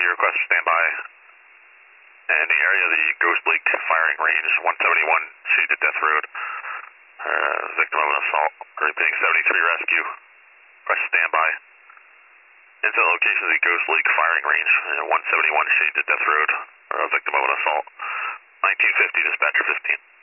request for standby. And the area of the Ghost Lake firing range, 171 Shaded Death Road. Victim of an assault. Repeating 73 rescue. Request standby. Incident location of the Ghost Lake firing range, 171 Shaded Death Road. Victim of an assault. 1950, dispatcher 15.